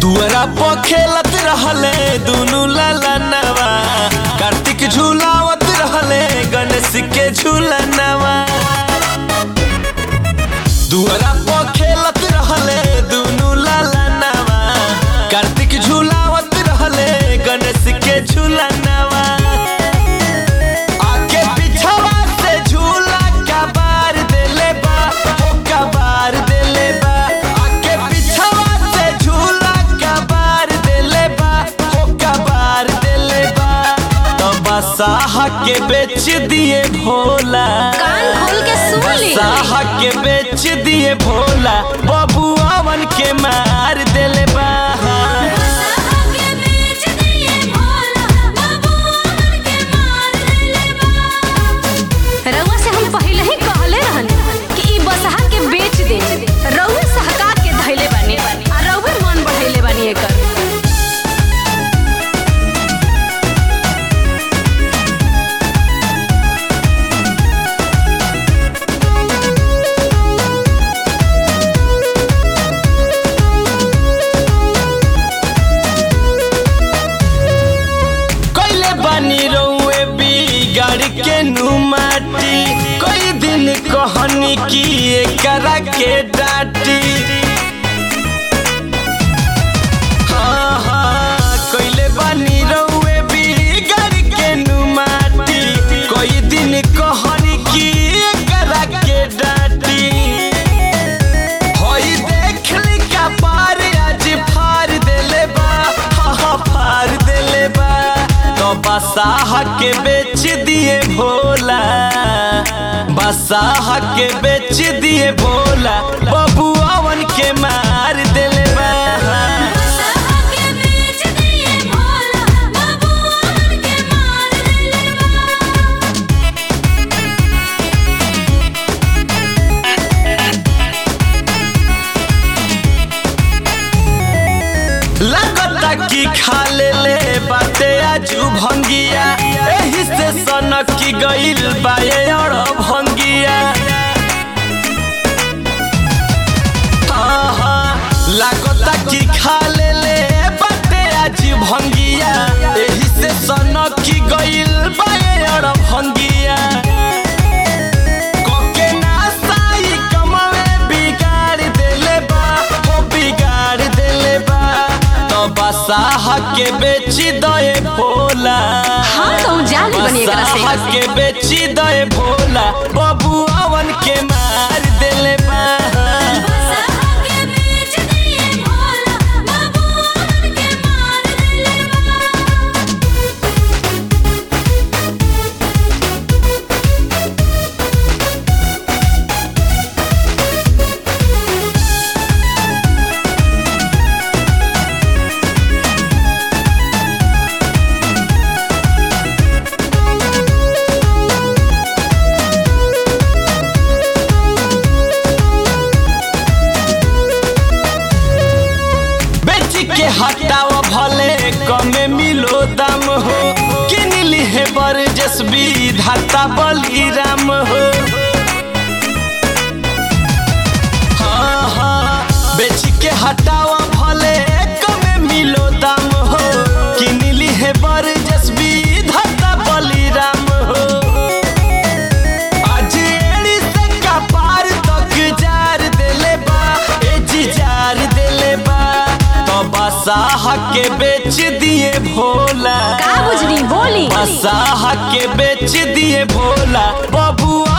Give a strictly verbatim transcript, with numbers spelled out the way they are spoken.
दुआरा पर खेलत रहले दुनू ललनवा, कार्तिक झूलावत रहले गणेश के झूलनवा। दुआरा पर खेलत रहले दुनू ललनवा, कार्तिक झूलावत रहले गणेश के झूलनवा। आके पिछवा से झूला कबार देले बा, हो कबार देले बा। आके पिछवा से झूला कबार देले बा, हो कबार देले बा। तो बसाह के बेच दिए भोला, कान खोल के सुन ली। बसाह के बेच दिए भोला, बबुआवन के मार देले बा। रउआ से हम पहले ही कहले रहनी कि ई बसहा के बेच दे। रउआ सहका के धइले बानी आ रउआ मन बढ़इले बानी एकर। कइले बानी रउए बिगाड़ के नुमाटी, कई दिन कहनी की एकरा के डाटी। हाँ हाँ कइले बानी रउए बिगाड़ के नुमाटी, कई दिन कहनी की एकरा के डाटी। होई देखली का पार आज फार देले बा, हाँ हाँ फार देले बा। तो बसाह के बेच दिए भोला, बसाह के बेच दिए भोला, बबुआवन के मार देले बा। लगता की खा ले ले बाते आजू भंगिया, एही से सनक की गइल बाये और भंगिया। हाँ हाँ लगता की खा ले ले बाते आजू भंगिया, एही से सनक की गइल बाये और भंगिया। कोके नासाई कमवे बिगाड़ देले बा, हो बिगाड़ देले बा। तो बसाह के बेच दए भोला, हाँ तो जानी बनी एकरा से। बसाह के बेच दए भोला, बबुआवन के मार देले बा। के हटाव भले कमे मिलो दाम हो, किन लिहे बरजस्बी धाता बलिराम हो। हाँ हाँ बेच के हटाव भले कमे मिलो दाम हो, किन लिहे बरजस्बी धाता बलिराम हो। आज एड़ी से कपार तक जार देले बा, ए जी जार देले बा। बसाह के बेच दिए भोला, का बुझनी बोली। बसाह के बेच दिए भोला, बबुआ